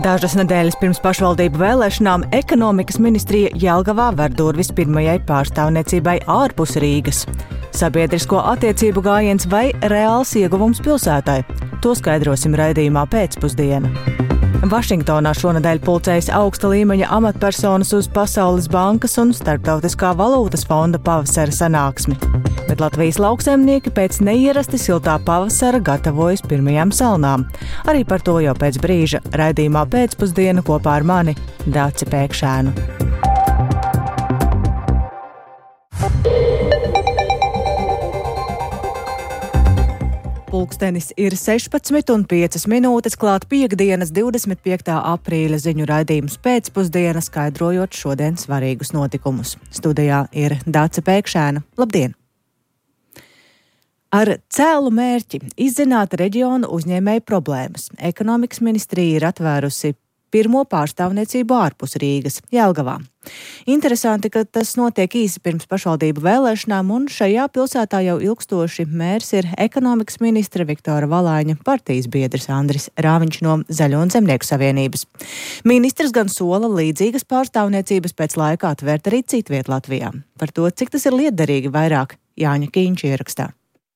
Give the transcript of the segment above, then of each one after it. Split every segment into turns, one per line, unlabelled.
Dažas nedēļas pirms pašvaldību vēlēšanām ekonomikas ministrija Jelgavā ver durvis pirmajai pārstāvniecībai ārpus Rīgas. Sabiedrisko attiecību gājiens vai reāls ieguvums pilsētai? To skaidrosim raidījumā pēcpusdiena. Vašingtonā šonedēļ pulcējas augsta līmeņa amatpersonas uz Pasaules bankas un Starptautiskā valūtas fonda pavasara sanāksmi. Bet Latvijas lauksaimnieki pēc neierasti siltā pavasara gatavojas pirmajām salnām. Arī par to jau pēc brīža raidījumā pēcpusdiena kopā ar mani Dāci Pēkšēnu. Pulkstenis ir 16:05 minūtes, klāt piektdienas 25. aprīļa ziņu raidījums pēcpusdiena, skaidrojot šodien svarīgus notikumus. Studijā ir Dāce Pēkšēna. Labdien! Ar cēlu mērķi izzināt reģionu uzņēmēju problēmas. Ekonomikas ministrija ir atvērusi pirmo pārstāvniecību ārpus Rīgas, Jelgavā. Interesanti, ka tas notiek īsi pirms pašvaldību vēlēšanām, un šajā pilsētā jau ilgstoši mērs ir ekonomikas ministra Viktora Valaiņa partijas biedrs Andris Rāviņš no Zaļo un Zemnieku savienības. Ministrs gan sola līdzīgas pārstāvniecības pēc laika atvērt arī citviet Latvijā. Par to, cik tas ir lietderīgi, vairāk Jāņa Kīņš ierakstā.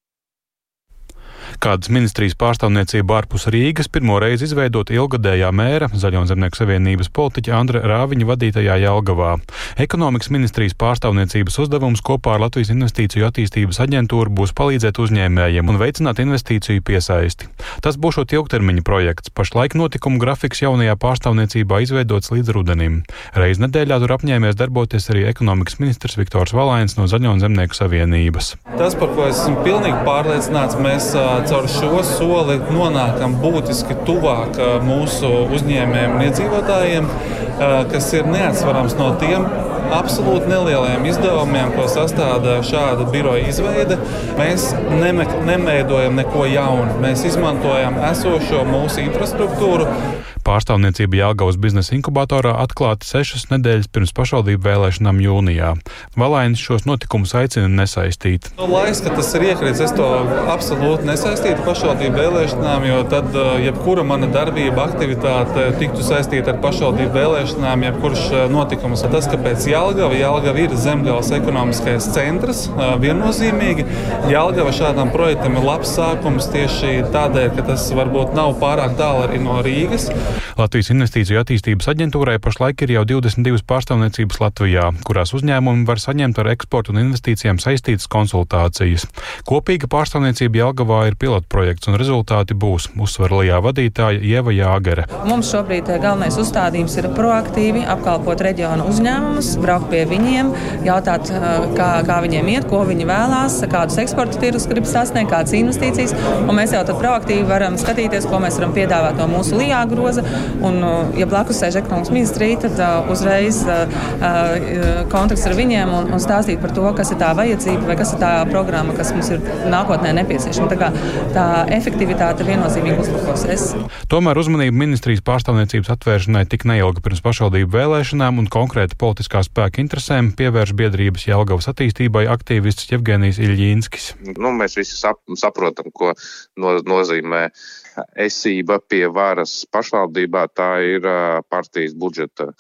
Kādas ministrijas pārstāvniecība ārpus Rīgas pirmo reizi izveidot ilgadējā mēra Zaļo un Zemnieku savienības politiķa Andra Rāviņa vadītajā Jelgavā. Ekonomikas ministrijas pārstāvniecības uzdevums kopā ar Latvijas Investīciju attīstības aģentūru būs palīdzēt uzņēmējiem un veicināt investīciju piesaisti. Tas būšot ilgtermiņa projekts. Pašlaik notikumu grafiks jaunajā pārstāvniecībā izveidots līdz rudenim. Reiz nedēļā tur apņēmies darboties arī ekonomikas ministrs Viktors Valaiņs no Zaļo un Zemnieku savienības.
Tas, par ko esmu pilnīgi pārliecināts, mēs caur šo soli nonākam būtiski tuvāk mūsu uzņēmējiem un iedzīvotājiem, kas ir neatsvarams no tiem absolūti nelieliem izdevumiem, ko sastāda šāda biroja izveide. Mēs neveidojam neko jaunu. Mēs izmantojam esošo mūsu infrastruktūru.
Pārstāvniecība Jelgavas biznesa inkubatorā atklāta 6 nedēļas pirms pašvaldību vēlēšanām jūnijā. Valainis šos notikumus aicina nesaistīt.
Laiks, ka tas ir iekrits, es to absolūti nesaistītu pašvaldību vēlēšanām, jo tad jebkura mana darbība, aktivitāte tiktu saistīta ar pašvaldību vēlēšanām, jebkurš notikums. Tas, ka pēc Jelgava ir Zemgales ekonomiskais centrs, viennozīmīgi. Jelgava šādam projektam ir labs sākums tieši tādēļ, ka tas varbūt nav pārāk tālu arī no Rīgas.
Latvijas Investīciju attīstības aģentūrai pašlaik ir jau 22 pārstāvniecības Latvijā, kurās uzņēmumi var saņemt ar eksportu un investīcijām saistītas konsultācijas. Kopīga pārstāvniecība Jelgavā ir pilotprojekts un rezultāti būs, uzsver Lijā vadītāja Ieva Jāgere.
Mums šobrīd galvenais uzstādījums ir proaktīvi apkalpot reģionu uzņēmumus, braukt pie viņiem, jautāt, kā viņiem iet, ko viņi vēlās, kādus eksporta tirgus grib sasniegt, kādas investīcijas, un mēs jau tad proaktīvi varam skatīties, ko mēs varam piedāvāt no mūsu Lijā groza, un, ja blakus sēž ekonomikas ministrija, tad uzreiz kontakts ar viņiem un stāstīt par to, kas ir tā vajadzība vai kas ir tā programma, kas mums ir nākotnē nepieciešama. Tā efektivitāte viennozīmīgi uzlabosies.
Tomēr uzmanība ministrijas pārstāvniecības atvēršanai tik neilga pirms pašvaldību vēlēšanām un konkrēti politiskā spēka interesēm pievērš biedrības Jelgavas attīstībai aktīvists Jevgenijs Iļģīnskis.
Mēs visi saprotam, ko nozīmē esība pie varas pašvaldībā. Tā ir partijas budžeta,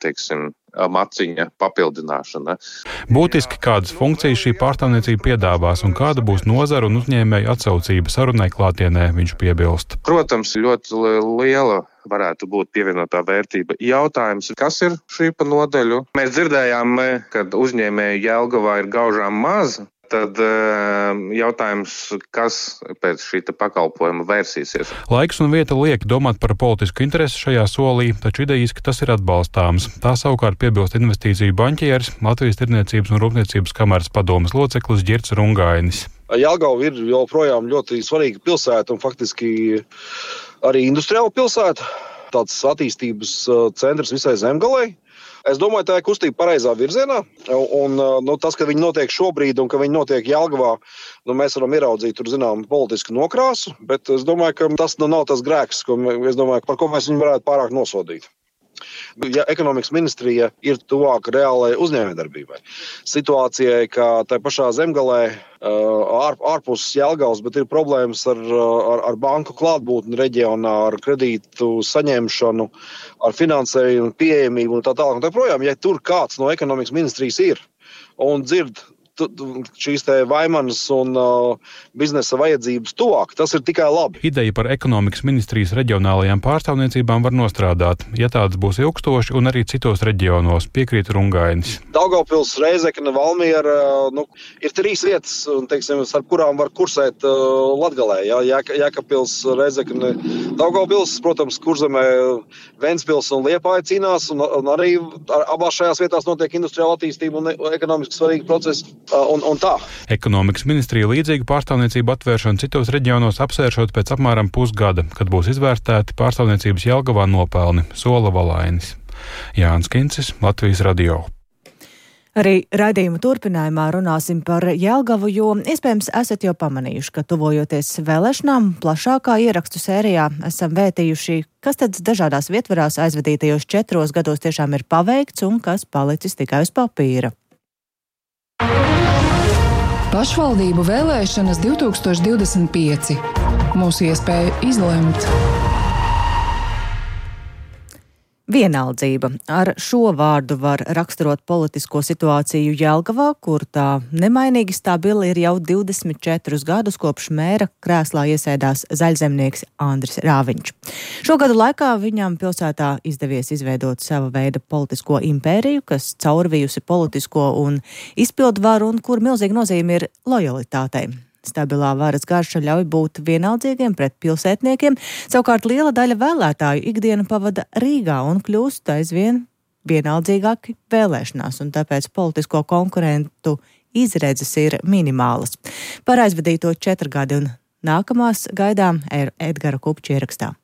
maciņa papildināšana.
Būtiski, kādas funkcijas šī pārstāvniecība piedāvās un kāda būs nozaru un uzņēmēju atsaucība sarunai klātienē, viņš piebilst.
Protams, ļoti liela varētu būt pievienotā vērtība. Jautājums, kas ir šī pa nodeļu? Mēs dzirdējām, ka uzņēmēju Jelgavā ir gaužām maz. Tad jautājums, kas pēc šī pakalpojuma vērsīsies?
Laiks un vieta liek domāt par politisku interesi šajā solī, taču idejiski tas ir atbalstāms. Tā savukārt piebilst investīciju banķieris, Latvijas Tirdzniecības un Rūpniecības kameras padomes loceklis Ģirts Rungainis.
Jelgava ir joprojām ļoti svarīga pilsēta un faktiski arī industriāla pilsēta. Tāds attīstības centrs visai Zemgalei. Es domāju, tā ir kustība pareizā virzienā, un tas, ka viņi notiek šobrīd un ka viņi notiek Jelgavā, mēs varam ieraudzīt tur, politisku nokrāsu, bet es domāju, ka tas nav tas grēks, par ko mēs viņu varētu pārāk nosodīt. Ja ekonomikas ministrija ir tuvāk reālai uzņēmējdarbībai. Situācijai, ka tai pašā Zemgalē ārpus Jelgavas, bet ir problēmas ar banku klātbūtni reģionā, ar kredītu saņemšanu, ar finansējumu, pieejamību un tā tālāk. Un tā projām, ja tur kāds no ekonomikas ministrijas ir un dzird šīs te Vaimanas un biznesa vajadzības tuvāk, tas ir tikai labi.
Ideja par ekonomikas ministrijas reģionālajām pārstāvniecībām var nostrādāt, ja tādas būs ilgstoši un arī citos reģionos, piekrīt Rungainis.
Daugavpils, Rēzekne, Valmiera, ir 3 vietas, teiksim, ar kurām var kursēt Latgalē. Jēkabpils, Rēzekne, Daugavpils, protams, Kurzemē, Ventspils un Liepāja cīnās, un arī abās šajās vietās notiek industriāla attīstība un ekonomiski svarīgi procesi. Un tā.
Ekonomikas ministrija līdzīgu pārstāvniecību atvēršanu citos reģionos apsvēršot pēc apmēram pusgada, kad būs izvērtēti pārstāvniecības Jelgavā nopelni, sola Valainis. Jānis Kincis, Latvijas radio.
Arī raidījuma turpinājumā runāsim par Jelgavu, jo iespējams esat jau pamanījuši, ka tuvojoties vēlēšanām plašākā ierakstu sērijā esam vētījuši, kas tad dažādās vietvarās aizvadītajos 4 gados tiešām ir paveikts un kas palicis tikai uz papīra.
Pašvaldību vēlēšanas 2025. Mūsu iespēja izlemt.
Vienaldzība. Ar šo vārdu var raksturot politisko situāciju Jelgavā, kur tā nemainīgi stabili ir jau 24 gadus kopš mēra krēslā iesēdās zaļzemnieks Andris Rāviņš. Šo gadu laikā viņam pilsētā izdevies izveidot sava veida politisko impēriju, kas caurvijusi politisko un izpildvaru un kur milzīga nozīme ir lojalitātei. Stabilā varas garša ļauj būt vienaldzīgiem pret pilsētniekiem, savukārt liela daļa vēlētāju ikdienu pavada Rīgā un kļūst aizvien vienaldzīgāki vēlēšanās, un tāpēc politisko konkurentu izredzes ir minimālas. Par aizvadīto 4 gadi un nākamās gaidām Edgara Kupča ierakstā.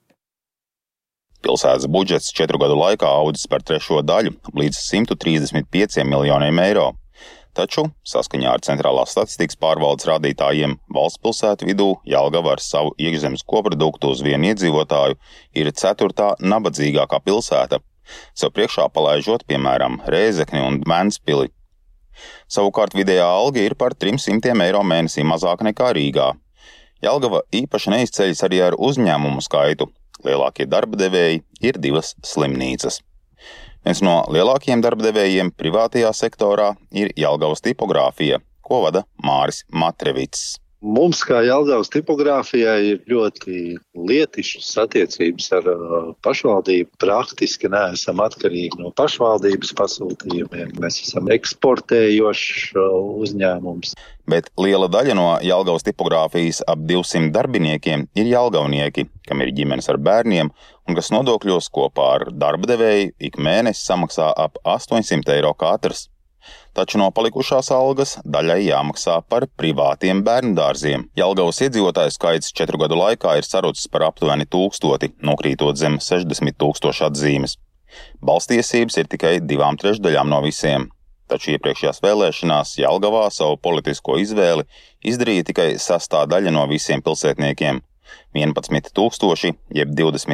Pilsētas budžets 4 gadu laikā audzis par 3 daļu līdz 135 miljoniem eiro. Taču, saskaņā ar centrālās statistikas pārvaldes rādītājiem, valsts pilsētu vidū Jelgava ar savu iekšzemes koproduktu uz vienu iedzīvotāju ir 4. nabadzīgākā pilsēta, sev priekšā palaižot, piemēram, Rēzekni un Ventspili. Savukārt vidējā alga ir par 300 eiro mēnesī mazāk nekā Rīgā. Jelgava īpaši neizceļas arī ar uzņēmumu skaitu. Lielākie darba devēji ir 2 slimnīcas. Viens no lielākajiem darbdevējiem privātajā sektorā ir Jelgavas tipogrāfija, ko vada Māris Matrevits.
Mums, kā Jelgavas tipogrāfijai, ir ļoti lietišas attiecības ar pašvaldību. Praktiski neesam atkarīgi no pašvaldības pasūtījumiem. Mēs esam eksportējošs uzņēmums.
Bet liela daļa no Jelgavas tipogrāfijas ap 200 darbiniekiem ir jelgavnieki, kam ir ģimenes ar bērniem un kas nodokļos kopā ar darba devēju ik mēnesi samaksā ap 800 eiro katrs. Taču no palikušās algas daļai jāmaksā par privātiem bērndārziem. Jelgavas iedzīvotāju skaits 4 gadu laikā ir sarucis par aptuveni 1000, nokrītot zem 60 000 atzīmes. Balstiesības ir tikai 2/3 no visiem. Taču iepriekšējās vēlēšanās Jelgavā savu politisko izvēli izdarīja tikai 1/6 daļa no visiem pilsētniekiem – 11 000, jeb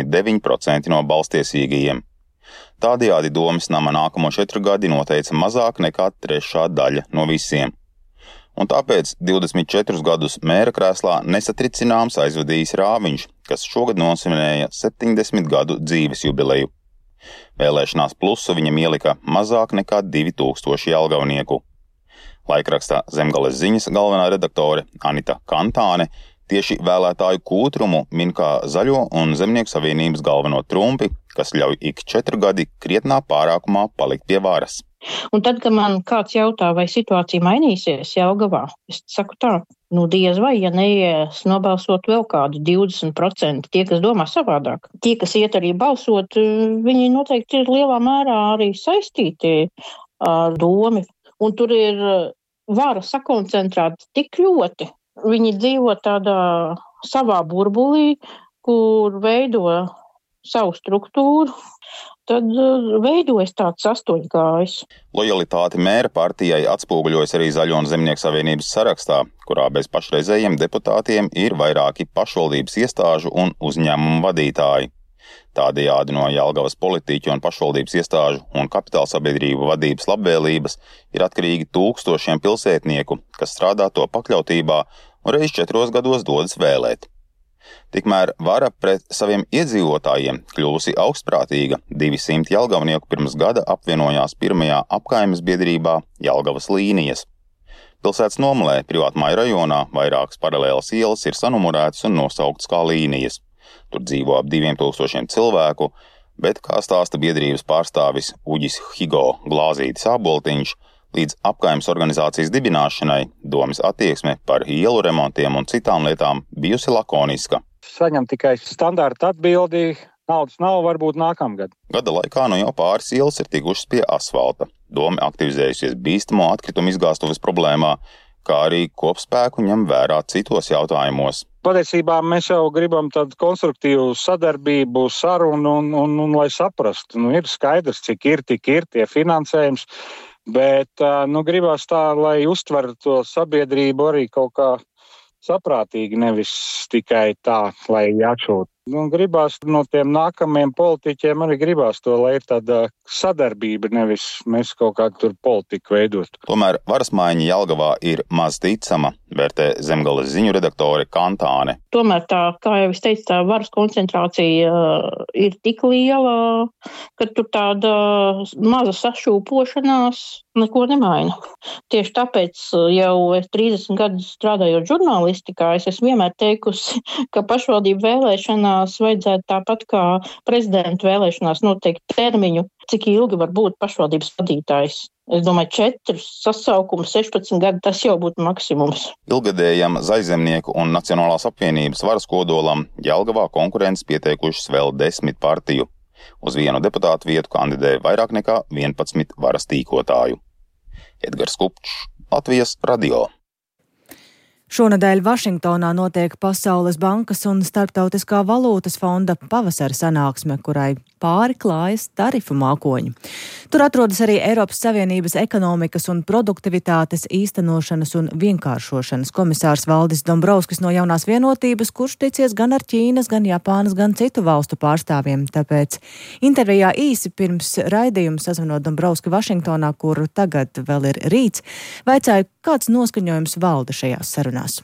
29% no balstiesīgajiem. Tādējādi Domes nama nākamo 4 gadi noteica mazāk nekā 1/3 daļa no visiem. Un tāpēc 24 gadus mēra krēslā nesatricināms aizvadījis Rāviņš, kas šogad nosvinēja 70 gadu dzīves jubileju. Vēlēšanās plusu viņam ielika mazāk nekā 2000 jelgavnieku. Laikrakstā Zemgales ziņas galvenā redaktore Anita Kantāne tieši vēlētāju kūtrumu min kā Zaļo un Zemnieku savienības galveno trumpi, kas ļauj ik 4 gadi krietnā pārākumā palikt pie varas.
Un tad, kad man kāds jautā, vai situācija mainīsies Jelgavā, es saku tā, diez vai, ja neies nobalsot vēl kādu 20%, tie, kas domā savādāk. Tie, kas iet arī balsot, viņi noteikti ir lielā mērā arī saistīti ar domi. Un tur ir vara sakoncentrēta tik ļoti. Viņi dzīvo tādā savā burbulī, kur veido savu struktūru, tad veidojas tāds 8 gājs.
Lojalitāte mēra partijai atspoguļojas arī Zaļo un Zemnieku savienības sarakstā, kurā bez pašreizējiem deputātiem ir vairāki pašvaldības iestāžu un uzņēmumu vadītāji. Tādējādi no Jelgavas politiķu un pašvaldības iestāžu un kapitāla sabiedrību vadības labvēlības ir atkarīgi tūkstošiem pilsētnieku, kas strādā to pakļautībā un reiz 4 gados dodas vēlēt. Tikmēr vara pret saviem iedzīvotājiem kļuvusi augstprātīga. 200 jelgavnieku pirms gada apvienojās pirmajā apkaimes biedrībā Jelgavas līnijas. Pilsētas nomalē privātmāju rajonā vairākas paralēlas ielas ir sanumurētas un nosauktas kā līnijas. Tur dzīvo ap 2000 cilvēku, bet, kā stāsta biedrības pārstāvis Uģis Higo Glāzītis Āboltiņš, līdz apkaimes organizācijas dibināšanai domes attieksme par ielu remontiem un citām lietām bijusi lakoniska.
Saņem tikai standarta atbildi, naudas nav, varbūt nākamgad.
Gada laikā jau pāris ielas ir tikušas pie asfalta. Dome aktivizējusies bīstamo atkritumu izgāstuves problēmā, kā arī kopspēku ņem vērā citos jautājumos.
Patiesībā mēs jau gribam tādu konstruktīvu sadarbību, sarunu un lai saprastu. Ir skaidrs, cik ir, tik ir tie finansējums, bet gribās tā, lai uztver to sabiedrību arī kaut kā saprātīgi, nevis tikai tā, lai atšūt. Gribās no tiem nākamajiem politiķiem arī gribās to, lai ir tāda sadarbība, nevis mēs kaut kādu tur politiku veidot.
Tomēr varas maiņa Jelgavā ir maz ticama, vērtē Zemgales ziņu redaktore Kantāne.
Tomēr tā, kā jau es teicu, tā varas koncentrācija ir tik liela, ka tur tāda maza sašūpošanās neko nemaina. Tieši tāpēc jau 30 gadus strādājot žurnālistikā, es esmu vienmēr teikusi, ka pašvaldību vēlēšanās vajadzētu tāpat kā prezidenta vēlēšanās noteikt termiņu, cik ilgi var būt pašvaldības vadītājs. Es domāju, 4 sasaukumi, 16 gadi, tas jau būtu maksimums.
Ilgadējam Zaļzemnieku un Nacionālās apvienības varas kodolam Jelgavā konkurences pieteikušas vēl 10 partiju. Uz vienu deputātu vietu kandidē vairāk nekā 11 varas tīkotāju. Edgars Kupčs, Latvijas radio.
Šonedēļ Vašingtonā notiek Pasaules bankas un Starptautiskā valūtas fonda pavasara sanāksme, kurai pāri klājas tarifu mākoņi. Tur atrodas arī Eiropas Savienības ekonomikas un produktivitātes īstenošanas un vienkāršošanas komisārs Valdis Dombrovskis no Jaunās vienotības, kurš ticies gan ar Ķīnas, gan Japānas, gan citu valstu pārstāvjiem. Tāpēc intervijā īsi pirms raidījuma sazvanot Dombrovski Vašingtonā, kur tagad vēl ir rīts, vaicāju, kāds noskaņojums valda šajās sarunās.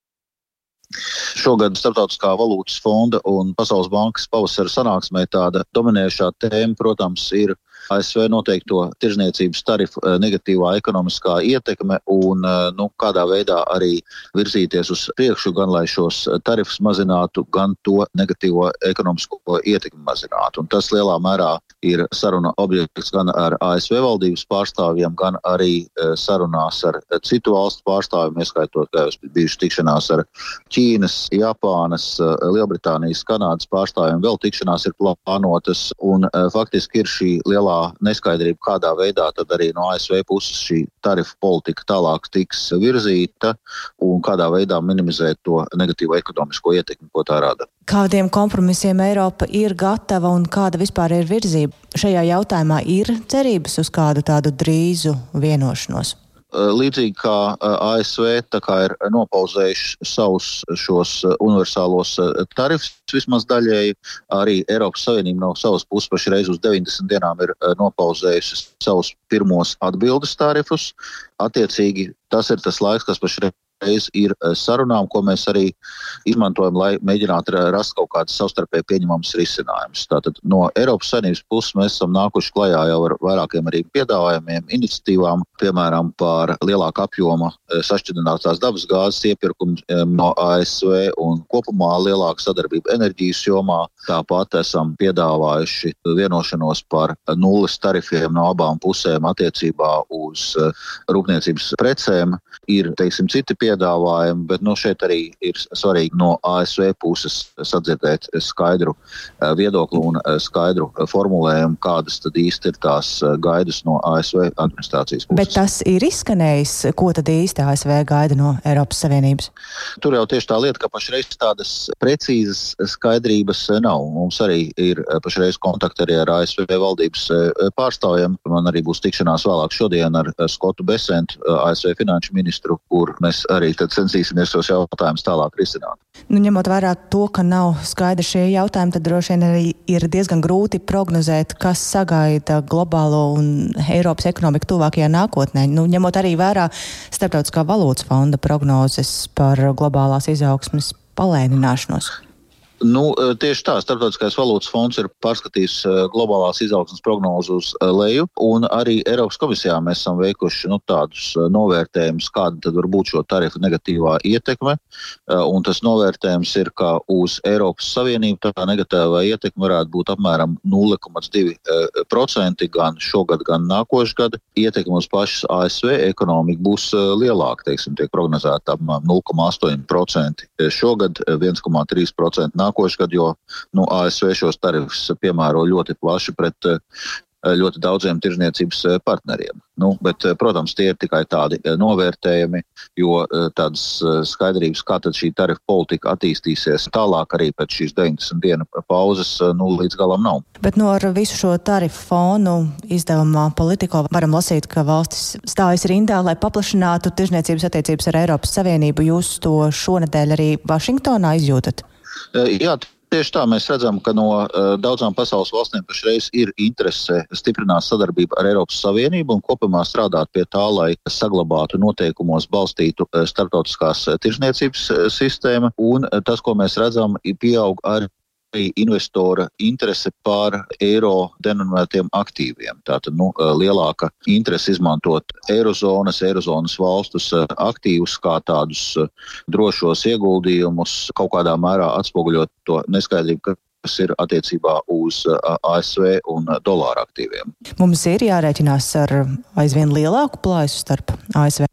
Šogad Starptautiskā valūtas fonda un Pasaules bankas pavasara sanāksmē tāda dominējošā tēma, protams, ir ASV noteikto tirzniecības tarifu negatīvā ekonomiskā ietekme un kādā veidā arī virzīties uz priekšu, gan lai šos tarifus mazinātu, gan to negatīvo ekonomisko ietekmi mazinātu. Un tas lielā mērā ir saruna objekts gan ar ASV valdības pārstāvjiem, gan arī sarunās ar citu valstu pārstāvjiem, ieskaitot, kā jau bijuši tikšanās ar Ķīnas, Japānas, Lielbritānijas, Kanādas pārstāvjiem. Vēl tikšanās ir plānotas un faktiski ir šī lielā neskaidrība, kādā veidā tad arī no ASV puses šī tarifu politika tālāk tiks virzīta un kādā veidā minimizēt to negatīvo ekonomisko ietekmi, ko tā rada.
Kādiem kompromisiem Eiropa ir gatava un kāda vispār ir virzība? Šajā jautājumā ir cerības uz kādu tādu drīzu vienošanos?
Līdzīgi kā ASV tā kā ir nopauzējuši savus šos universālos tarifus vismaz daļēji, arī Eiropas Savienība no savas puses pašreiz uz 90 dienām ir nopauzējusi savus pirmos atbildes tarifus. Attiecīgi, tas ir tas laiks, kas pašreiz ir sarunām, ko mēs arī izmantojam, lai mēģinātu rast kaut kādas savstarpēji pieņemamas risinājumus. Tātad no Eiropas Savienības puses mēs esam nākuši klajā jau ar vairākiem arī piedāvājumiem, iniciatīvām, piemēram, par lielāku apjoma sašķidrinātās dabas gāzes iepirkumu no ASV un kopumā lielāku sadarbību enerģijas jomā. Tāpat esam piedāvājuši vienošanos par nulles tarifiem no abām pusēm attiecībā uz rūpniecības precēm. Ir, teiksim, citi piedāvājumi, bet šeit arī ir svarīgi no ASV puses sadzirdēt skaidru viedokli un skaidru formulējumu, kādas tad īsti ir tās gaidas no ASV administrācijas puses.
Bet tas ir izskanējis, ko tad īsti ASV gaida no Eiropas Savienības?
Tur jau tieši tā lieta, ka pašreiz tādas precīzas skaidrības nav. Mums arī ir pašreiz kontakti arī ar ASV valdības pārstāvjiem. Man arī būs tikšanās vēlāk šodien ar Skotu Besentu, ASV finanšu ministru, kur mēs arī arī tad censīsimies šos jautājumus tālāk risināt.
Ņemot vērā to, ka nav skaidri šie jautājumi, tad droši vien arī ir diezgan grūti prognozēt, kas sagaida globālo un Eiropas ekonomiku tuvākajā nākotnē. Ņemot arī vērā Starptautiskā valūtas fonda prognozes par globālās izaugsmes palēnināšanos.
Tieši tā, Starptautiskais valūtas fonds ir pārskatījis globālās izaugsmes prognozu uz leju, un arī Eiropas komisijā mēs esam veikuši tādus novērtējumus, kāda tad var būt šo tarifu negatīvā ietekme, un tas novērtējums ir, ka uz Eiropas Savienību tā negatīvā ietekme varētu būt apmēram 0,2% gan šogad, gan nākošgad. Ietekme uz pašas ASV ekonomiku būs lielāka, tiek prognozēta apmēram 0,8% šogad, 1,3% nākošgad, jo ASV šos tarifus piemēro ļoti plaši pret ļoti daudziem tirzniecības partneriem. Bet, protams, tie ir tikai tādi novērtējumi, jo tādas skaidrības, kā tad šī tarifa politika attīstīsies tālāk arī pēc šīs 90 dienu pauzes, līdz galam nav.
Bet ar visu šo tarifu fonu izdevumā Politico varam lasīt, ka valstis stājas rindā, lai paplašinātu tirzniecības attiecības ar Eiropas Savienību. Jūs to šonedēļ arī Vašingtonā izjūtat?
Jā, tieši tā mēs redzam, ka no daudzām pasaules valstīm pašreiz ir interese stiprināt sadarbību ar Eiropas Savienību un kopumā strādāt pie tā, lai saglabātu noteikumos balstītu starptautiskās tirzniecības sistēmu. Un tas, ko mēs redzam, pieaug arī investora interese pār eiro denominētiem aktīviem. Tātad lielāka interese izmantot eirozonas valstus aktīvus kā tādus drošos ieguldījumus, kaut kādā mērā atspoguļot to neskaidrību, kas ir attiecībā uz ASV un dolāra aktīviem.
Mums ir jārēķinās ar aizvien lielāku plaisu starp ASV.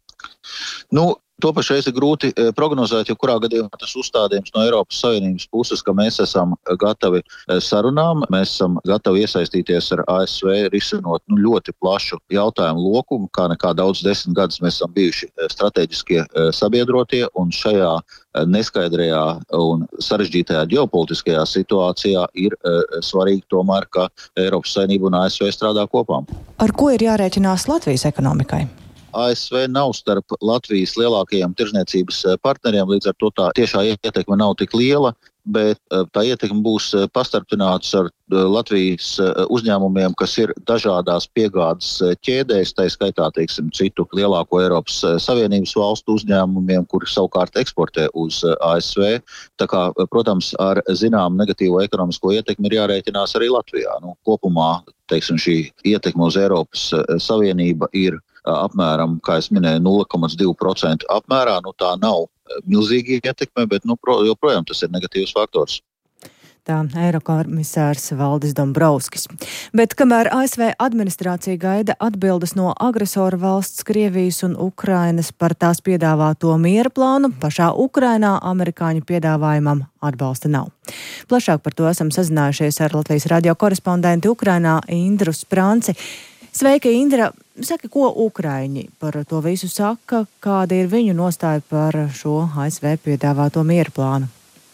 To pašreiz ir grūti prognozēt, jo kurā gadījumā tas uzstādījums no Eiropas Savienības puses, ka mēs esam gatavi sarunām, mēs esam gatavi iesaistīties ar ASV, risinot ļoti plašu jautājumu loku, kā nekā daudz 10 gadus mēs esam bijuši strateģiskie sabiedrotie, un šajā neskaidrajā un sarežģītajā ģeopolitiskajā situācijā ir svarīgi tomēr, ka Eiropas Savienība un ASV strādā kopā.
Ar ko ir jārēķinās Latvijas ekonomikai?
ASV nav starp Latvijas lielākajiem tirzniecības partneriem, līdz ar to tā tiešā ietekme nav tik liela, bet tā ietekme būs pastarpināts ar Latvijas uzņēmumiem, kas ir dažādās piegādes ķēdēs, tā skaitā, citu lielāko Eiropas Savienības valstu uzņēmumiem, kuri savukārt eksportē uz ASV. Tā kā, protams, ar zinām negatīvo ekonomisko ietekmi ir jārēķinās arī Latvijā. Kopumā, šī ietekme uz Eiropas Savienību ir apmēram, kā es minēju, 0,2% apmērā. Tā nav milzīga ietekme, bet joprojām tas ir negatīvs faktors.
Tā eirokomisārs Valdis Dombrovskis. Bet kamēr ASV administrācija gaida atbildes no agresora valsts Krievijas un Ukrainas par tās piedāvāto miera plānu, pašā Ukrainā amerikāņu piedāvājumam atbalsta nav. Plašāk par to esam sazinājušies ar Latvijas radio korespondentu Ukrainā Indru Spranci. Sveika, Indra! Saka, ko ukraiņi par to visu saka, kāda ir viņu nostāja par šo ASV piedāvāto miera plānu?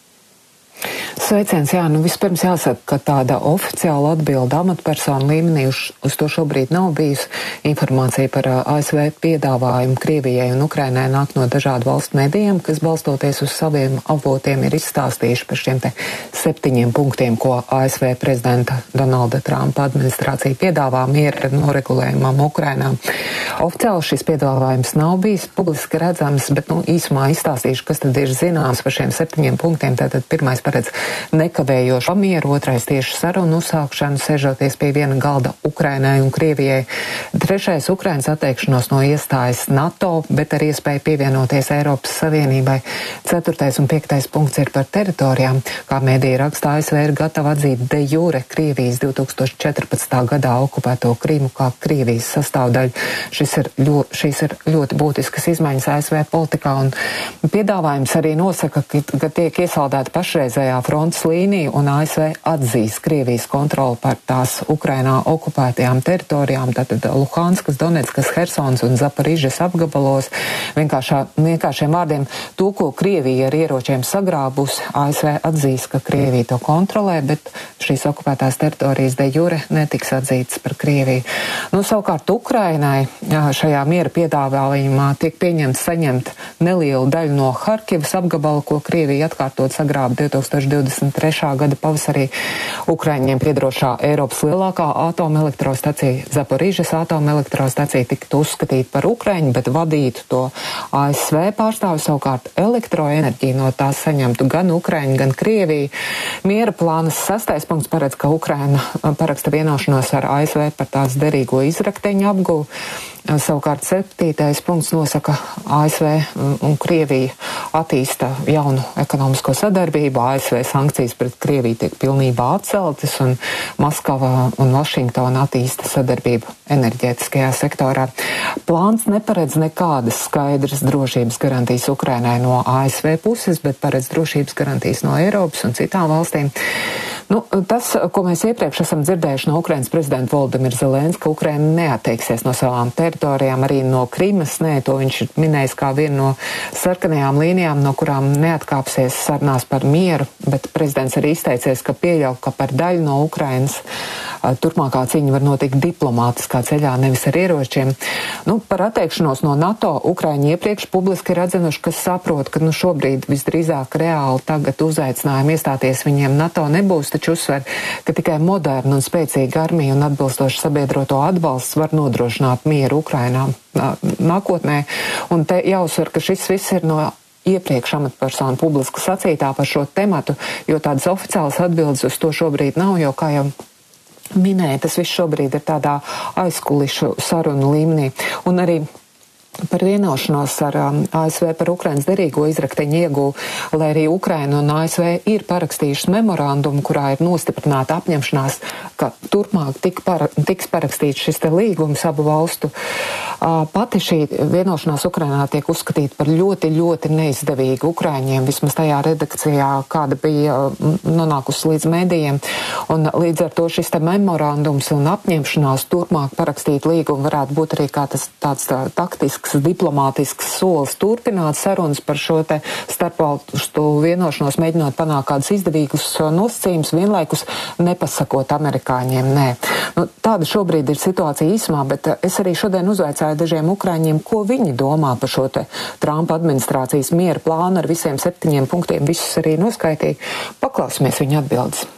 Sveiciens, vispirms jāsaka, ka tāda oficiāla atbilda amatpersonu līmenī uz to šobrīd nav bijusi. Informācija par ASV piedāvājumu Krievijai un Ukrainai nāk no dažādu valstu medijiem, kas balstoties uz saviem avotiem ir izstāstījuši par šiem 7 punktiem, ko ASV prezidenta Donalda Trumpa administrācija piedāvā miera noregulējumam Ukrainā. Oficiāli šis piedāvājums nav bijis publiski redzams, bet īsumā izstāstīšu, kas tad ir zināms par šiem 7 punktiem. Tātad pirmais paredz nekavējošu pamieru, otrais tieši sarunu uzsākšanu, sežoties pie viena galda Ukrainai un Krievijai. Trešais Ukrainas atteikšanos no iestājas NATO, bet ar iespēju pievienoties Eiropas Savienībai. Ceturtais un piektais punkts ir par teritorijām. Kā mēdīja raksta, ASV ir gatava atzīt de jure Krievijas 2014. gadā okupēto Krimu kā Krievijas sastāvdaļu. Šīs ir ļoti būtiskas izmaiņas ASV politikā, un piedāvājums arī nosaka, ka tiek iesaldēta pašreizējā frontes līniju, un ASV atzīs Krievijas kontroli par tās Ukrainā okupētajām teritorijām, tātad Luhanskas, Donetskas, Hersons un Zaporižas apgabalos. Vienkāršiem vārdiem, to, ko Krievija ar ieročiem sagrābus, ASV atzīs, ka Krievija to kontrolē, bet šīs okupētās teritorijas de jure netiks atzītas par Krieviju. Savukārt Ukrainai šajā miera piedāvājumā tiek pieņemts saņemt nelielu daļu no Harkivas apgabala, ko Krievija atkārtot sagrāba 2023. gada pavasarī. Ukraiņiem piedrošā Eiropas lielākā atomelektrostacija Zaporižas atomelektrostacija tiktu uzskatīta par Ukraiņu, bet vadītu to ASV pārstāvi, savukārt elektroenerģiju no tās saņemtu gan Ukraiņa, gan Krievija. Miera plānas 6. punkts paredz, ka Ukraina paraksta vienošanos ar ASV par tās derīgo izrakteņu apguvu. Savukārt 7. punkts nosaka, ASV un Krievija attīsta jaunu ekonomisko sadarbību, ASV sankcijas pret Krieviju tiek pilnībā atceltas un Maskava un Vašingtona attīsta sadarbību enerģētiskajā sektorā. Plāns neparedz nekādas skaidras drošības garantijas Ukrainai no ASV puses, bet paredz drošības garantijas no Eiropas un citām valstīm. Tas, ko mēs iepriekš esam dzirdējuši no Ukrainas prezidenta Volodimira Zelenska, Ukraina neatteiksies no savām teritorijām, arī no Krimas, to viņš ir minējis kā vienu no sarkanajām līnijām, no kurām neatkāpsies sarunās par mieru, bet prezidents arī izteicies, ka pieļauj, ka par daļu no Ukrainas turpmākā cīņa var notikt diplomātiskā ceļā, nevis ar ieročiem. Par atteikšanos no NATO Ukraiņi iepriekš publiski ir atzinuši, ka saprot, ka šobrīd visdrīzāk reāli tagad uzaicinājumi iestāties viņiem NATO nebūs, taču uzsver, ka tikai moderna un spēcīga armija un atbilstoši sabiedroto atbalsts var nodrošināt mieru Ukrainā nākotnē. Un te jāuzsver, ka šis viss ir no iepriekš amatpersonu publiski sacītā par šo tematu, jo tādas oficiālas atbildes uz to šobrīd nav, jo, kā jau minēja, tas viss šobrīd ir tādā aizkulišu sarunu līmenī. Un arī par vienošanos ar ASV par Ukrainas derīgo izrakteņu iegūvu, lai arī Ukraina un ASV ir parakstījušas memorandumu, kurā ir nostiprināta apņemšanās, ka turpmāk tiks parakstīts šis te līgums abu valstu. Pati šī vienošanās Ukrainā tiek uzskatīta par ļoti, ļoti neizdevīgu Ukraiņiem, vismaz tajā redakcijā, kāda bija nonākusi līdz medijiem. Un līdz ar to šis te memorandums un apņemšanās turpmāk parakstīt līgumu varētu būt arī kā tāds taktisks diplomātisks solis turpināt sarunas par šo te starpvalstu vienošanos, mēģinot panākt kādus izdevīgus nosacījumus, vienlaikus nepasakot amerikāņiem nē. Tāda šobrīd ir situācija īsumā, bet es arī šodien uzvaicāju dažiem ukraiņiem, ko viņi domā par šo te Trumpa administrācijas miera plānu ar visiem 7 punktiem, visus arī noskaitīju. Paklausimies viņu atbildes.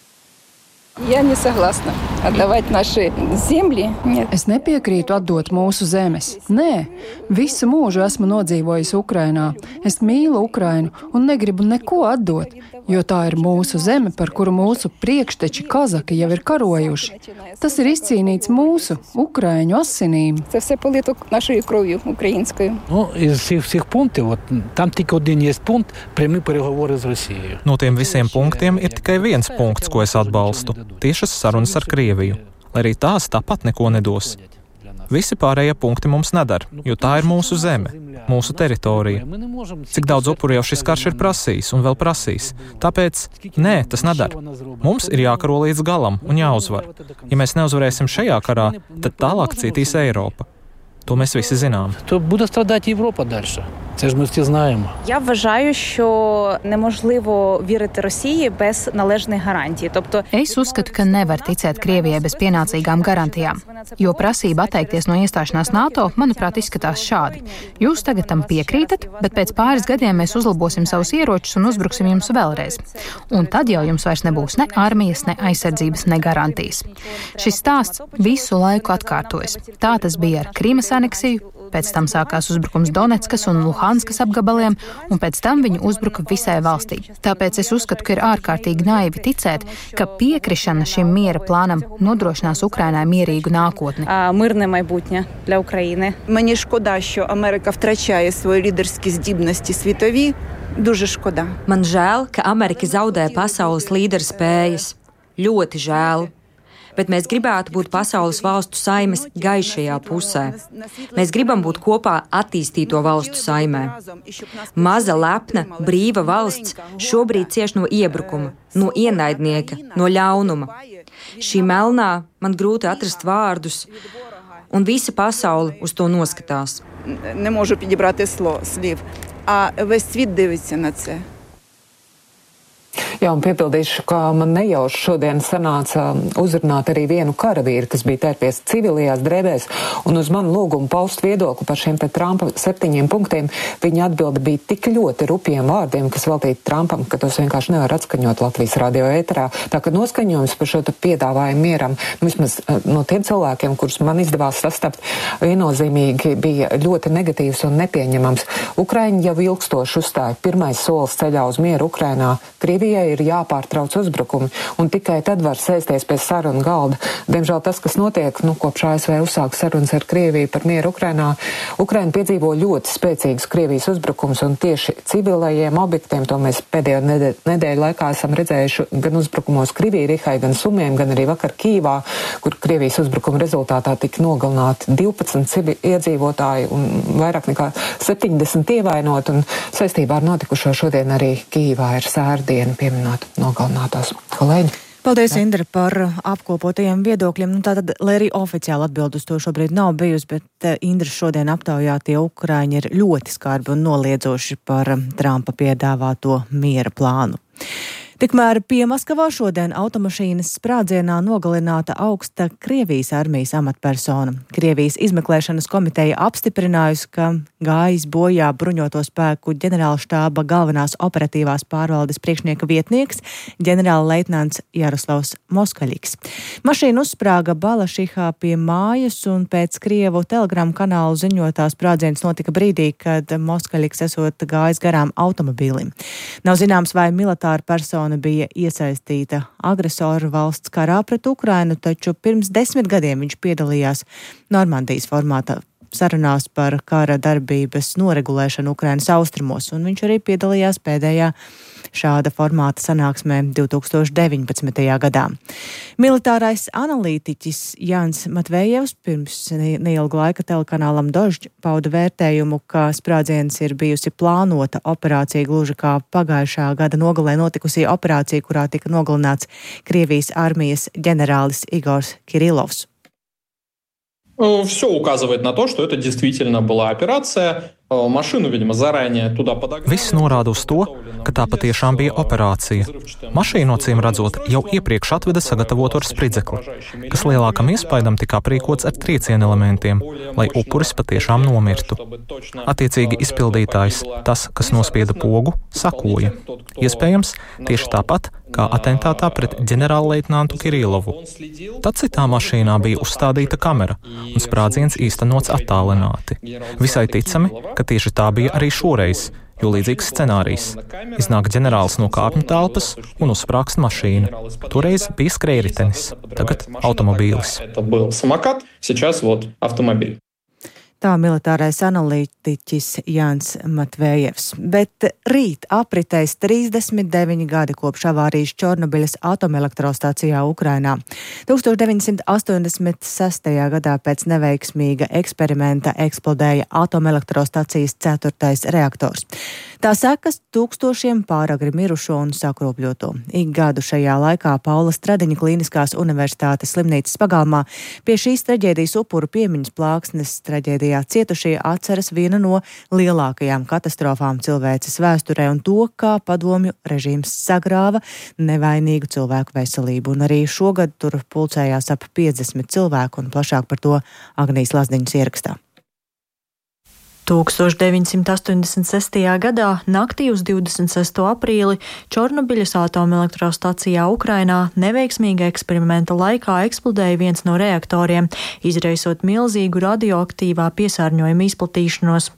Я не согласна отдавать наши земли. Нет.
Es nepiekrītu atdot mūsu zemes. Nē, visu mūžu esmu nodzīvojis Ukrainā. Es mīlu Ukrainu un negribu neko atdot, jo tā ir mūsu zeme, par kuru mūsu priekšteči kazaki jau ir karojuši. Tas ir izcīnīts mūsu, Ukraiņu asinīm.
Це все полито нашою кров'ю українською.
Із всіх пунктів, там тільки один є пункт – прямі переговори з Росією.
No tiem visiem punktiem ir tikai viens punkts, ko es atbalstu. Tiešas sarunas ar Krieviju, lai arī tās tāpat neko nedos. Visi pārējie punkti mums nedara, jo tā ir mūsu zeme, mūsu teritorija. Cik daudz upuru jau šis karš ir prasījis un vēl prasīs. Tāpēc, nē, tas nedara. Mums ir jākaro līdz galam un jāuzvar. Ja mēs neuzvarēsim šajā karā, tad tālāk cietīs Eiropa. To mēs visi zinām.
То буде страдати Європа далі. Це ж ми всі знаємо.
Я вважаю, що неможливо вірити Росії без належних гарантій.
Es uzskatu, ka nevar ticēt Krievijai bez pienācīgām garantijām, jo prasība atteikties no iestāšanās NATO, manuprāt, izskatās šādi. Jūs tagad tam piekrītat, bet pēc pāris gadiem mēs uzlabosim savus ieročus un uzbruksim jums vēlreiz. Un tad jau jums vairs nebūs ne armijas, ne aizsardzības, ne garantijas. Šis stāsts visu laiku atkārtojas. Tā tas bija ar Krimas aneksiju, pēc tam sākās uzbrukums Donetskas un Luhanskas apgabaliem, un pēc tam viņi uzbruka visai valstī. Tāpēc es uzskatu, ka ir ārkārtīgi naivi ticēt, ka piekrišana šim miera plānam nodrošinās Ukrainai mierīgu nākotni.
Мирне майбутнє для України.
Мені шкода, що Америка втрачає свої лідерські здібності світові. Дуже шкода.
Man žēl, ka Amerika zaudē pasaules līderu spējas. Ļoti žēl. bet mēs gribētu būt pasaules valstu saimes gaišajā pusē. Mēs gribam būt kopā attīstīto valstu saimē. Maza, lepna, brīva valsts šobrīd cieš no iebrukuma, no ienaidnieka, no ļaunuma. Šī melnā man grūti atrast vārdus, un visa pasaule uz to noskatās.
Не можу підібрати слів, а весь світ дивиться на це.
Jā, un piepildīšu, ka man nejauši šodien sanāca uzrunāt arī vienu karavīru, kas bija tērpies civilajās drēbēs, un uz manu lūgumu paust viedokli par šiem te Trumpa 7 punktiem, viņa atbilde bija tik ļoti rupjiem vārdiem, kas veltīti Trumpam, ka tos vienkārši nevar atskaņot Latvijas radio ēterā. Tā ka noskaņojums par šo piedāvājumu mieram, vismaz no tiem cilvēkiem, kurus man izdevās sastapt, viennozīmīgi bija ļoti negatīvs un nepieņemams. Ukraiņi jau ilgstoši uzstāja pirmais solis ceļā uz mieru Ukrainā. Krievijai ir jāpārtrauc uzbrukumi, un tikai tad var sēsties pie sarunu galda. Diemžēl tas, kas notiek, kopš ASV uzsāk sarunas ar Krieviju par mieru Ukrainā, Ukraina piedzīvo ļoti spēcīgus Krievijas uzbrukums, un tieši civilajiem objektiem, to mēs pēdējo nedēļu laikā esam redzējuši gan uzbrukumos Krievijai, gan Sumiem, gan arī vakar Kīvā, kur Krievijas uzbrukuma rezultātā tika nogalināti 12 iedzīvotāji un vairāk nekā 70 ievainot, un saistībā ar notikušo šodien arī Kīvā ir sērdiena pieminot nogalinātos. Kolēģi.
Paldies, Indra, par apkopotajiem viedokļiem. Tātad, lai arī oficiāli atbild uz to šobrīd nav bijusi, bet Indra šodien aptaujātie Ukraiņi ir ļoti skarbi un noliedzoši par Trumpa piedāvāto miera plānu. Tikmēr pie Maskavā šodien automašīnas sprādzienā nogalināta augsta Krievijas armijas amatpersona. Krievijas izmeklēšanas komiteja apstiprinājusi, ka gājis bojā bruņoto spēku ģenerālštāba galvenās operatīvās pārvaldes priekšnieka vietnieks ģenerālleitnants Jaroslavs Moskaļiks. Mašīna uzsprāga Balašihā pie mājas, un pēc Krievu telegramu kanālu ziņotā sprādziens notika brīdī, kad Moskaļiks esot gājis garām automobīlim. Nav zināms, vai militāra persona bija iesaistīta agresoru valsts karā pret Ukrainu, taču pirms 10 gadiem viņš piedalījās Normandijas formāta sarunās par kara darbības noregulēšanu Ukrainas austrumos, un viņš arī piedalījās pēdējā šāda formāta sanāksmē 2019. gadā. Militārais analītiķis Jānis Matvejevs pirms neilga laika telekanālam Dožd pauda vērtējumu, ka sprādziens ir bijusi plānota operācija, gluži kā pagājušā gada nogalē notikusī operācija, kurā tika nogalināts Krievijas armijas ģenerālis Igors Kirillovs.
Все указывает на то, что это действительно была операция. Mašīnu, видимо, заранее туда подогнали.
Viss norāda uz to, ka tā patiešām bija operācija. Mašīnu acīm redzot jau iepriekš atveda sagatavotu ar spridzekli, kas lielākam iespaidam tika aprīkots ar trieciena elementiem, lai upuris patiešām nomirtu. Attiecīgi izpildītājs, tas, kas nospieda pogu, sakoja. Iespējams, tieši tāpat kā atentātā pret ģenerālleitnantu Kirillovu. Tad citā mašīnā bija uzstādīta kamera, un sprādziens īstenots attālināti. Visai ticami, ka tieši tā bija arī šoreiz, jo līdzīgs scenārijs. Iznāk ģenerālis no kāpņu telpas un uzsprāgst mašīna. Toreiz bija skrējritenis, tagad automobīlis.
Tā militārais analītiķis Jānis Matvejevs. Bet rīt apritēs 39 gadi kopš avārijas Čornobiļas atomelektrostācijā Ukrainā. 1986. gadā pēc neveiksmīga eksperimenta eksplodēja atomelektrostācijas 4. reaktors. Tā sekas tūkstošiem pāragri mirušo un sakropļoto. Ik gadu šajā laikā Paula Stradiņa Klīniskās universitātes slimnīcas pagalmā pie šīs traģēdijas upuru piemiņas plāksnes traģēdijā cietušie atceras viena no lielākajām katastrofām cilvēces vēsturē un to, kā padomju režīms sagrāva nevainīgu cilvēku veselību. Un arī šogad tur pulcējās ap 50 cilvēku, un plašāk par to Agnijas Lazdiņas ierakstā. 1986. gadā naktī uz 26. aprīli Čornobiļas atomelektrostacijā Ukrainā neveiksmīga eksperimenta laikā eksplodēja viens no reaktoriem, izraisot milzīgu radioaktīvā piesārņojuma izplatīšanos.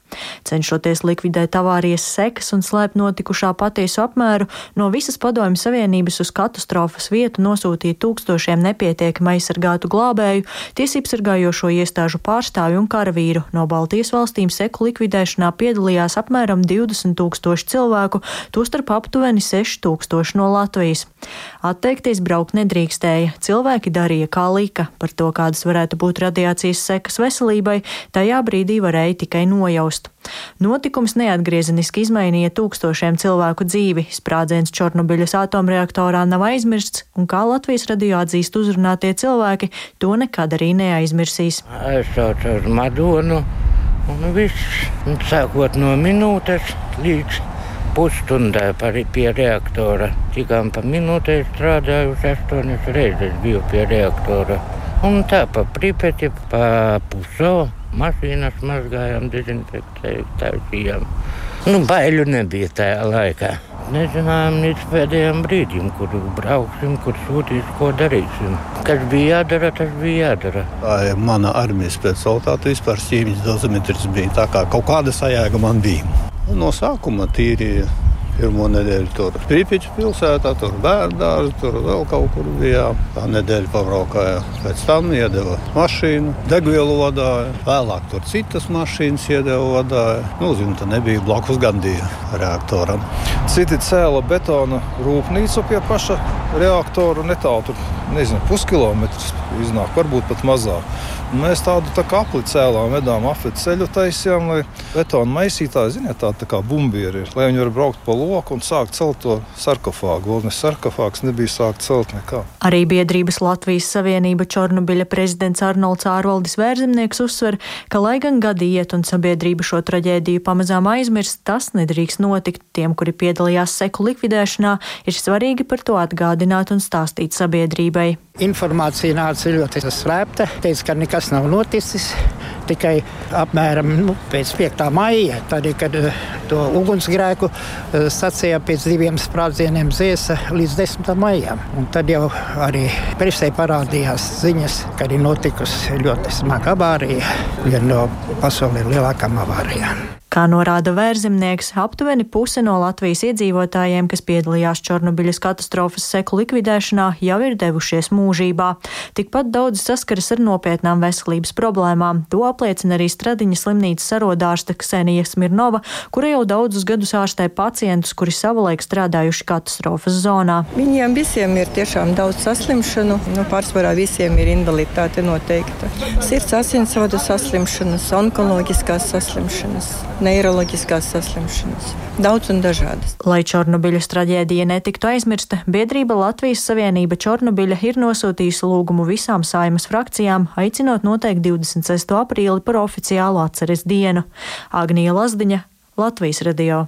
Cenšoties likvidēt avārijas sekas un slēpt notikušā patiesu apmēru, no visas Padomju Savienības uz katastrofas vietu nosūtīja tūkstošiem nepietiekami aizsargātu glābēju, tiesībsargājošo iestāžu pārstāvju un karavīru. No Baltijas valstīm seku likvidēšanā piedalījās apmēram 20 000 cilvēku, tostarp aptuveni 6 000 no Latvijas. Atteikties braukt nedrīkstēja. Cilvēki darīja kā lika. Par to, kādas varētu būt radiācijas sekas veselībai, tajā brīdī varēja tikai nojaust. Notikums neatgriezeniski izmainīja tūkstošiem cilvēku dzīvi. Sprādziens Čornobiļas atomreaktorā nav aizmirsts, un kā Latvijas radio atzīst uzrunātie cilvēki, to nekad arī neaizmirsīs.
Aizsaucu uz Madonu, un viss, sākot no minūtes līdz pusstundai pie reaktora. Tikām pa minūtei strādājuši 8 reizes biju pie reaktora. Un tā pa Pripeti, pa Puso mašīnas mazgājām, dezinfektēju, taisījām. Baiļu nebija tajā laikā. Nezinājām līdz pēdējiem brīdim, kur brauksim, kur sūtīs, ko darīsim. Kas bija jādara, tas bija jādara.
Tā ir mana armijas specialitāte, vispār ķīmijas dozimetrs bija, tā kā kaut kāda sajēga man bija. No sākuma tīri pirmo nedēļu tur Pripeču pilsētā, tur Bērndārs, tur vēl kaut kur bija. Tā nedēļa pabraukāja. Pēc tam iedeva mašīnu, degvielu vadāja. Vēlāk tur citas mašīnas iedeva vadāja. Zinu, nebija blakus Gandija reaktoram.
Citi cēla betona rūpnīcu pie paša reaktoru netālu tur, puskilometrs iznāk, varbūt pat mazāk. Mēs tādu tā kā apli cēlām, vedām afet ceļu taisījām, lai betona maisītāji, tā kā bumbieri ir, lai viņi var braukt pa loku un sākt celt to sarkofāgu. Un sarkofāgs nebija sākt celt nekā.
Arī biedrības Latvijas Savienība Čornobiļa prezidents Arnolds Ārvaldis Vērzemnieks uzsver, ka lai gan gadi iet un sabiedrība šo traģēdiju pamazām aizmirst, tas nedrīkst notikt. Tiem, kuri piedalījās seku likvidēšanā, ir svarīgi par to atgādināt un stāstīt sabiedrībai.
Informācija nāca ļoti slēpta, teica, ka nekas nav noticis, tikai apmēram pēc 5. maija, tad, kad to ugunsgrēku sacīja pēc 2 sprādzieniem Ziesa līdz 10. maijam. Un tad jau arī presē parādījās ziņas, kad ir notikusi ļoti smaga avārija, viena no pasaules lielākām avārijām.
Kā norāda Vērzemnieks, aptuveni puse no Latvijas iedzīvotājiem, kas piedalījās Čornobiļas katastrofas seku likvidēšanā, jau ir devušies mūžībā. Tikpat daudz saskaras ar nopietnām veselības problēmām. To apliecina arī Stradiņas slimnīcas arodārste Ksenija Smirnova, kura jau daudzus gadus ārstē pacientus, kuri savulaik strādājuši katastrofas zonā.
Viņiem visiem ir tiešām daudz saslimšanu, pārsvarā visiem ir invaliditāte noteikta. Sirds asinsvadu saslimšanas, onkoloģiskās saslimšanas, neiroloģiskās saslimšanas. Daudz un dažādas.
Lai Čornobiļas traģēdija netiktu aizmirsta, biedrība Latvijas Savienība Čornobiļa ir nosūtījusi lūgumu visām Saeimas frakcijām, aicinot noteikt 26. aprīli par oficiālu atceres dienu. Agnija Lazdiņa, Latvijas radio.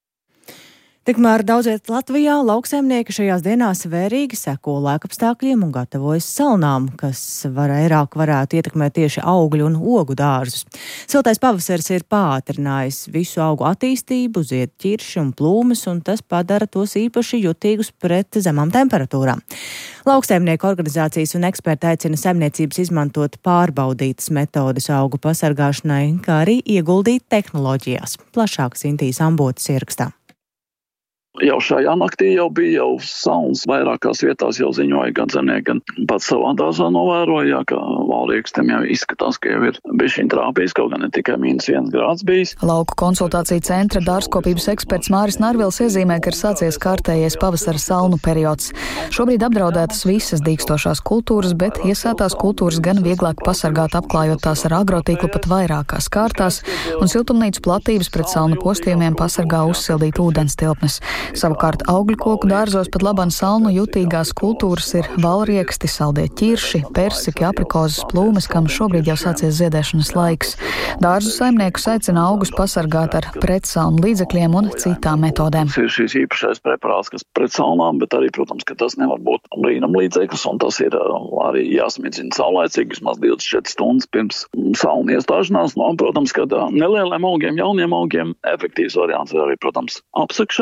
Tikmēr daudziet Latvijā lauksaimnieki šajās dienās vērīgi seko laikapstākļiem un gatavojas salnām, kas vairāk varētu ietekmēt tieši augļu un ogu dārzus. Siltais pavasaris ir pātrinājis visu augu attīstību, zied ķirši un plūmes, un tas padara tos īpaši jutīgus pret zemām temperatūrām. Lauksaimnieku organizācijas un eksperti aicina saimniecības izmantot pārbaudītas metodes augu pasargāšanai, kā arī ieguldīt tehnoloģijās. Plašāk Sintīs Ambotas ierakstā.
Jau šajā naktī bija salnas vairākās vietās, jau ziņoja gan zemnieki, gan pats savā dārzā novēroja, ka valriekstiem jau izskatās, ka jau ir bišķiņ trāpījis, kaut gan ne tikai -1 grāds bijis.
Lauku konsultāciju centra dārzkopības eksperts Māris Narvils iezīmē, ka ir sācies kārtējais pavasara salnu periods. Šobrīd apdraudētas visas dīkstošās kultūras, bet iesētās kultūras gan vieglāk pasargāt, apklājot tās ar agrotīklu pat vairākās kārtās, un siltumnīcu platības pret salnu postījumiem pasargā uzsildīt ūdens tilpnes. Savukārt augļu koku dārzos pat laban salnu jutīgās kultūras ir valrieksti, saldie ķirši, persiki, aprikozes, plūmes, kam šobrīd jau sācies ziedēšanas laiks. Dārzu saimniekus aicina augus pasargāt ar pretsalnu līdzekļiem un citām metodēm.
Ir šīs īpašais preparāts, kas pret salnām, bet arī, protams, ka tas nevar būt brīnum līdzeklis, un tas ir arī jāsmidzina saulaicīgi, vismaz 24 stundas pirms salnu iestāšanās. Un, protams, ka nelieliem augiem, jauniem augiem efektīvs variants ir arī, protams, apsekšana,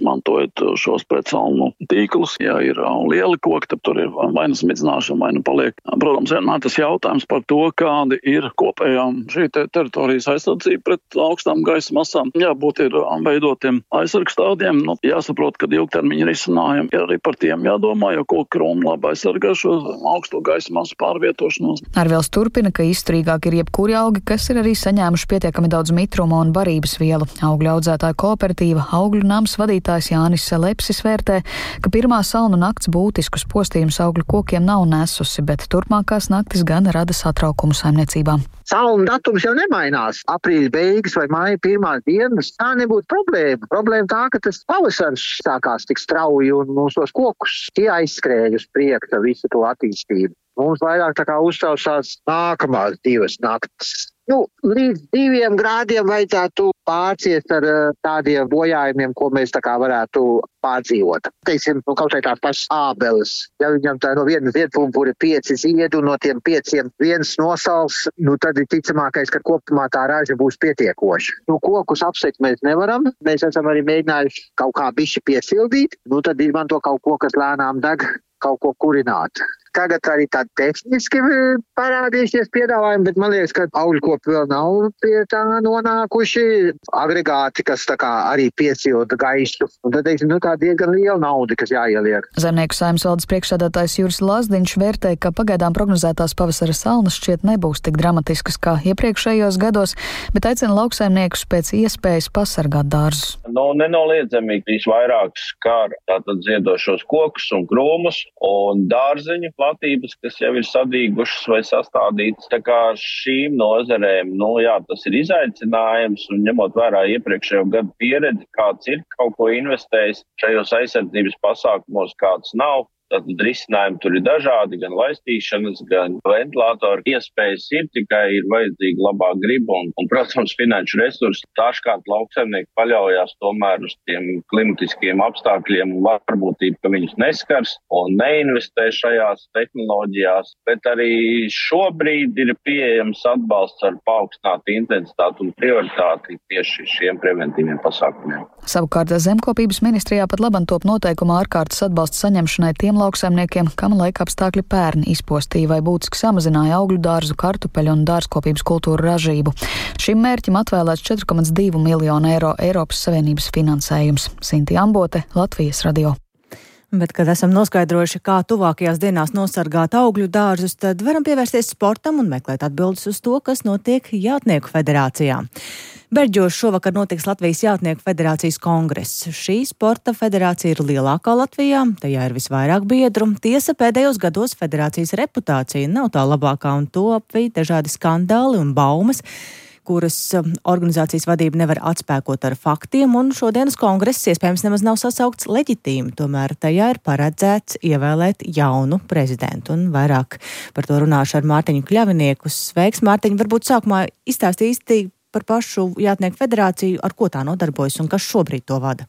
izmantojot šos pretsalnu tīklus. Ja ir lieli koki, tad tur ir vai nu smidzināšana, vai nu paliek. Protams, vienmēr tas jautājums par to, kādi ir kopējām šī teritorijas aizsardzība pret augstām gaisa masām. Jābūt ir veidotiem aizsargstādiem. Jāsaprot, ka ilgtermiņa risinājumi ir arī par tiem jādomā, jo koku krūmi labi aizsargā šo augsto gaisa masu pārvietošanos.
Arvils turpina, ka izturīgāk ir jebkuri augi, kas ir arī saņēmuši pietiekami daudz mitruma un barības vielu. Augļu audzētāju kooperatīva Augļu nams vadītājs Jānis Lepsis vērtē, ka pirmā salnu nakts būtiskus postījumus augļu kokiem nav nesusi, bet turpmākās naktis gan rada satraukumu saimniecībām.
Salnu datums jau nemainās. Aprīļa beigas vai māja pirmās dienas. Tā nebūtu problēma. Problēma tā, ka tas pavasars sākās tik strauji un mums tos kokus tie aizskrēja uz priekšu visu to attīstību. Mums vairāk tā kā uztausās nākamās 2 naktis. Līdz 2 grādiem vajadzētu pārciest ar tādiem bojājumiem, ko mēs tā kā varētu pārdzīvot. Teiksim, kaut vai tās pašas ābeles. Ja viņam tā no viena ziedpumpura 5 ziedu, no tiem 5 viens nosals, tad ir ticamākais, ka kopumā tā raža būs pietiekoša. Kokus apsekt mēs nevaram. Mēs esam arī mēģinājuši kaut kā bišķi piesildīt. Tad izmanto kaut ko, kas lēnām deg, kaut ko kurināt. Tagad arī tādi tehniski parādījušies piedāvājumi, bet man liekas, ka augļkopi vēl nav pie tā nonākuši. Agregāti, kas tā kā arī piesilda gaisu. Un tad, teiksim, tā diezgan liela nauda, kas jāieliek.
Zemnieku saimnes valdes priekšsēdētājs Juris Lazdiņš vērtē, ka pagaidām prognozētās pavasara salnas šķiet nebūs tik dramatiskas kā iepriekšējos gados, bet aicina lauksaimniekus pēc iespējas pasargāt dārzus.
Nenoliedzami visvairāk skar tātad ziedošos kokus un krūmus un dārziņu platības, kas jau ir sadīgušas vai sastādītas. Tā kā šīm nozarēm, tas ir izaicinājums, un ņemot vērā iepriekšējo gadu pieredzi, kāds ir kaut ko investējis šajos aizsardzības pasākumos, kāds nav. Tātad risinājumi tur ir dažādi, gan laistīšanas, gan ventilātoru iespējas ir, tikai ir vajadzīga labā griba un protams, finanšu resursi. Dažkārt lauksaimnieki paļaujās tomēr uz tiem klimatiskiem apstākļiem un varbūtību, ka viņus neskars un neinvestē šajās tehnoloģijās, bet arī šobrīd ir pieejams atbalsts ar paaugstinātu intensitāti un prioritāti tieši šiem preventīviem pasākumiem.
Savukārt zemkopības ministrijā pat labam top noteikuma ārkārtas atbalsta saņemšanai tiem lauksaimniekiem, kam laika apstākļi pērn izpostīja vai būtiski samazināja augļu dārzu, kartupeļu un dārzkopības kultūru ražību. Šim mērķim atvēlēts 4,2 miljonu eiro Eiropas Savienības finansējums. Sinti Ambote, Latvijas radio.
Bet, kad esam noskaidrojuši, kā tuvākajās dienās nosargāt augļu dārzus, tad varam pievērsties sportam un meklēt atbildes uz to, kas notiek Jātnieku federācijā. Berģos šovakar notiks Latvijas Jātnieku federācijas kongress. Šī sporta federācija ir lielākā Latvijā, tajā ir visvairāk biedru. Tiesa, pēdējos gados federācijas reputācija nav tā labākā un to apvij dažādi skandāli un baumas, kuras organizācijas vadība nevar atspēkot ar faktiem, un šodienas kongress iespējams nemaz nav sasaukts leģitīmi. Tomēr tajā ir paredzēts ievēlēt jaunu prezidentu, un vairāk par to runāšu ar Mārtiņu Kļavinieku. Sveiks, Mārtiņ, varbūt sākumā izstāsti īsti par pašu Jātnieku federāciju, ar ko tā nodarbojas un kas šobrīd to vada.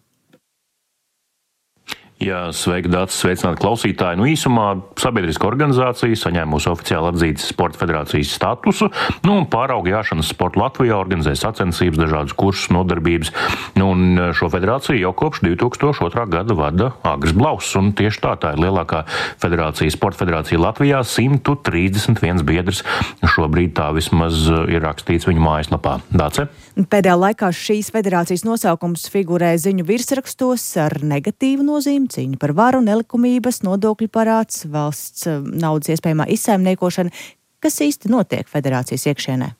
Jā, sveiki, Dācis, sveicināti klausītāji. Īsumā sabiedriska organizācija saņēmusi oficiāli atzītas sporta federācijas statusu, un pārauga jāšanas sporta Latvijā organizē sacensības, dažādus kursus, nodarbības, un šo federāciju jau kopš 2002. gada vada Agris Blauss, un tieši tā ir lielākā federācija, sporta federācija Latvijā, 131 biedrs. Šobrīd tā vismaz ir rakstīts viņu mājaslapā. Dāce?
Pēdējā laikā šīs federācijas nosaukums figurē ziņu virsrakstos ar negatīvu nozīmi. Cīņa par varu, nelikumības, nodokļu parāds, valsts naudas iespējamā izsaimniekošana. Kas īsti notiek federācijas iekšienē?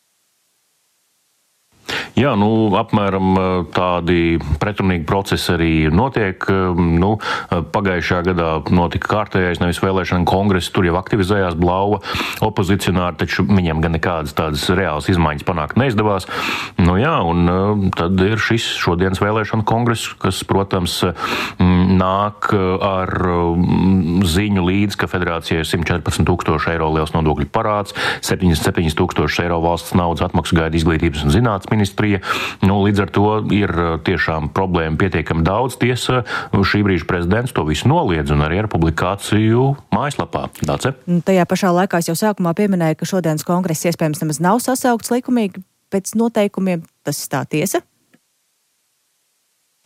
Jā, apmēram tādi pretrunīgi procesi arī notiek. Pagājušajā gadā notika kārtējais nevis vēlēšana kongress, tur jau aktivizējās Blauva opozicionāri, taču viņiem gan nekādas tādas reālas izmaiņas panākt neizdevās. Tad ir šis šodienas vēlēšana kongress, kas, protams, nāk ar ziņu līdz, ka federācijai ir 114 000 eiro liels nodokļu parāds, 77 000 eiro valsts naudas atmaksu gaida izglītības un zinātnes ministrija. Līdz ar to ir tiešām problēma pietiekami daudz. Tiesa, šī brīža prezidents to visu noliedz un arī ar publikāciju mājaslapā. Dāce?
Tajā pašā laikā es jau sākumā pieminēju, ka šodienas kongress iespējams nemaz nav sasaukts likumīgi pēc noteikumiem. Tas tā tiesa?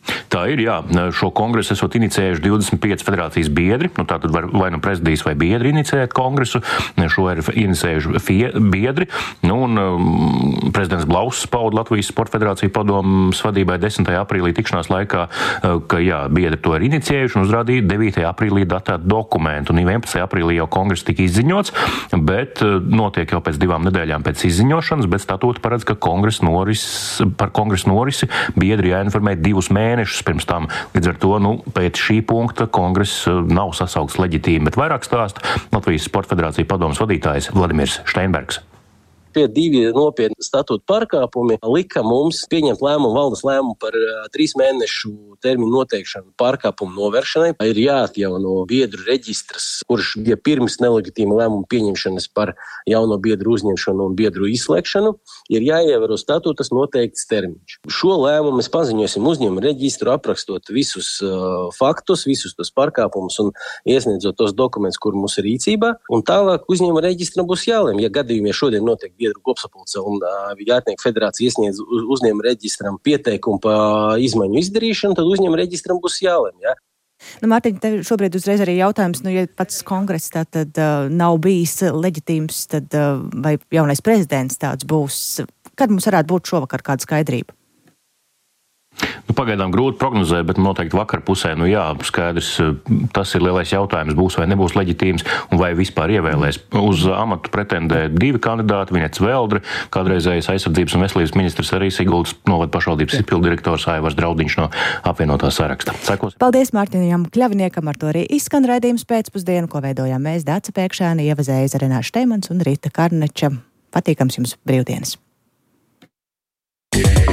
Tā ir, jā. Šo kongresu esot inicējuši 25 federācijas biedri, tātad vai nu prezidijas vai biedri inicēt kongresu, šo ir inicējuši biedri, un prezidents Blauss pauda Latvijas Sporta federācija padomas vadībai 10. aprīlī tikšanās laikā, ka jā, biedri to ir inicējuši un uzrādīja 9. aprīlī datētu dokumentu, un 11. aprīlī jau kongress tika izziņots, bet notiek jau pēc 2 nedēļām pēc izziņošanas, bet statūti paredz, ka par kongresu norisi biedri jāinformē 2 mēnešus pirms tam. Līdz ar to, pēc šī punkta kongress nav sasaukts leģitīmi, bet vairāk stāsta Latvijas Sporta federācija padomas vadītājs Vladimirs Steinbergs.
Šie 2 nopietni statūta pārkāpumi lika mums pieņemt valdes lēmumu par 3 mēnešu termiņu noteikšanu pārkāpumu novēršanai. Ir jāatjauno biedru reģistrs, kurš bija pirms neleģitīma lēmuma pieņemšanas par jauno biedru uzņemšanu un biedru izslēgšanu. Ir jāievēro statūtas noteikts termiņš. Šo lēmumu mēs paziņosim uzņēmumu reģistru, aprakstot visus faktus, visus tos pārkāpumus un iesniedzot tos dokumentus, kur mums ir rīcībā. Un tālāk uzņēmumu reģistram būs jālem, ja gadījumā šodien notiek biedru kopsapulce un Jātnieku federācija iesniedz uzņēmuma reģistram pieteikumu par izmaiņu izdarīšanu, tad uzņēmuma reģistram būs jālem, jā.
Mārtiņ, tev šobrīd uzreiz arī jautājums, ja pats kongress tātad nav bijis leģitīms, tad vai jaunais prezidents tāds būs? Kad mums varētu būt šovakar kāda skaidrība?
Pagaidām grūti prognozēt, bet noteikti vakar pusē, skaidrs, tas ir lielais jautājums, būs vai nebūs leģitīms, un vai vispār ievēlēs. Uz amatu pretendē 2 kandidāti, Vinets Veldre, kādreizējais aizsardzības un veselības ministrs, arī Siguldas novada pašvaldības izpildirektors Aivars Draudiņš no apvienotā saraksta. Sekos.
Paldies Mārtiņam Kļaviniekam, ar to arī izskan raidījums pēcpusdienu, ko veidojām mēs, Dāca Pēkšēna, Ieva Zēza, Renāša Šteimans un Rita Karneča. Patīkams jums brīvdienas!